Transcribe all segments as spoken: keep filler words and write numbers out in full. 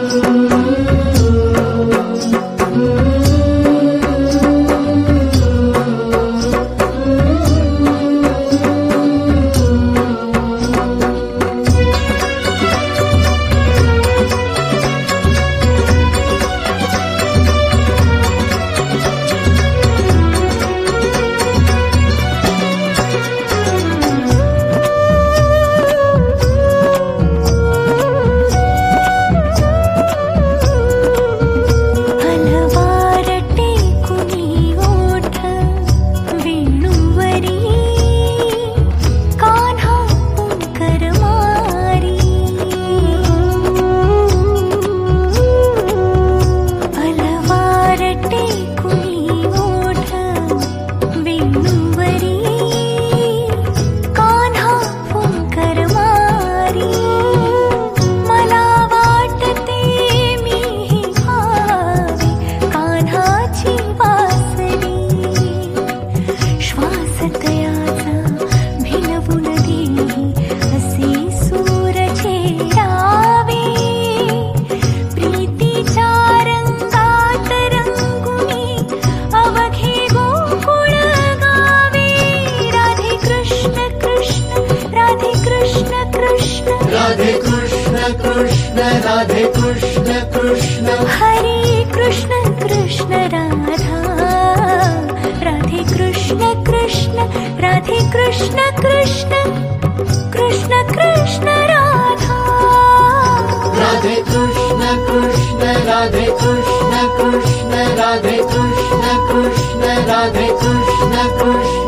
राधे कृष्ण कृष्ण राधे कृष्ण कृष्ण हरे कृष्ण कृष्ण राधा राधे कृष्ण कृष्ण राधे कृष्ण कृष्ण कृष्ण कृष्ण राधा राधे कृष्ण कृष्ण राधे कृष्ण कृष्ण राधे कृष्ण कृष्ण राधे कृष्ण कृष्ण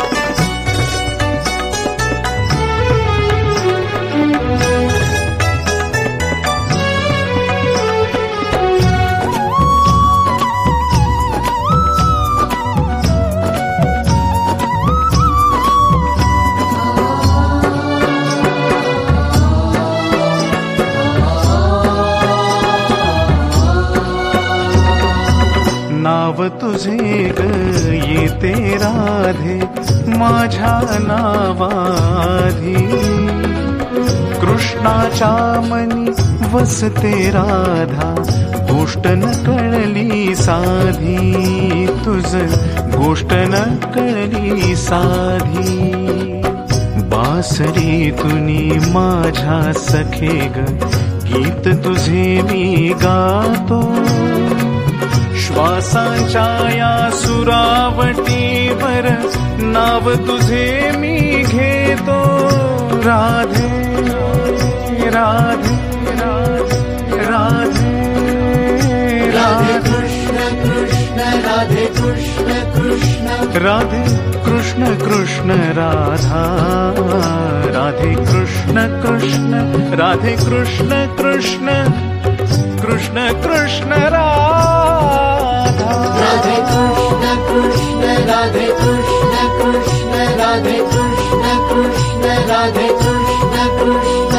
नाव तुझे ग येते राधे माझ्या नावाधी कृष्णाच्या मनी वसते राधा गोष्ट न कळली साधी तुझ गोष्ट न कळली साधी बासरी तुनी माझ्या सखे ग गीत तुझे मी गातो श्वासांच्या या सुरावटीवर नाव तुझे मी घेतो राधे राधे राधे राधे कृष्ण कृष्ण राधे कृष्ण कृष्ण राधे कृष्ण कृष्ण राधा राधे कृष्ण कृष्ण राधे कृष्ण कृष्ण कृष्ण कृष्ण राधा राधे कृष्ण कृष्ण राधे कृष्ण कृष्ण राधे कृष्ण कृष्ण राधे कृष्ण कृष्ण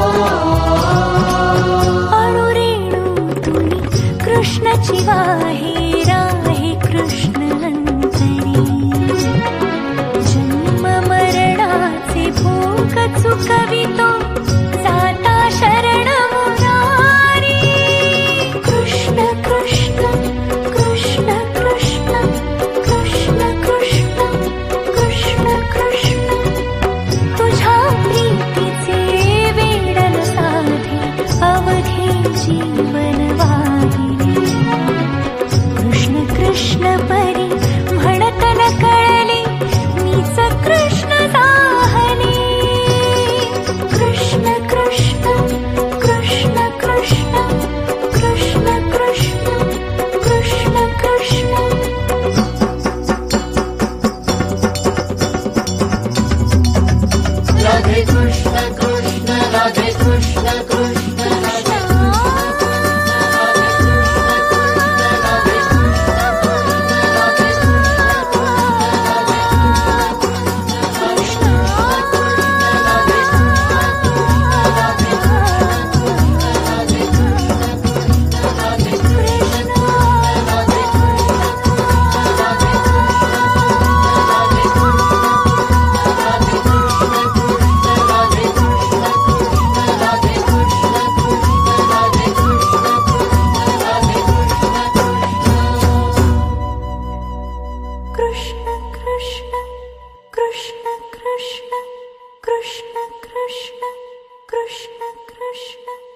कृष्णाची वाहे कृष्ण कृष्ण कृष्ण कृष्ण कृष्ण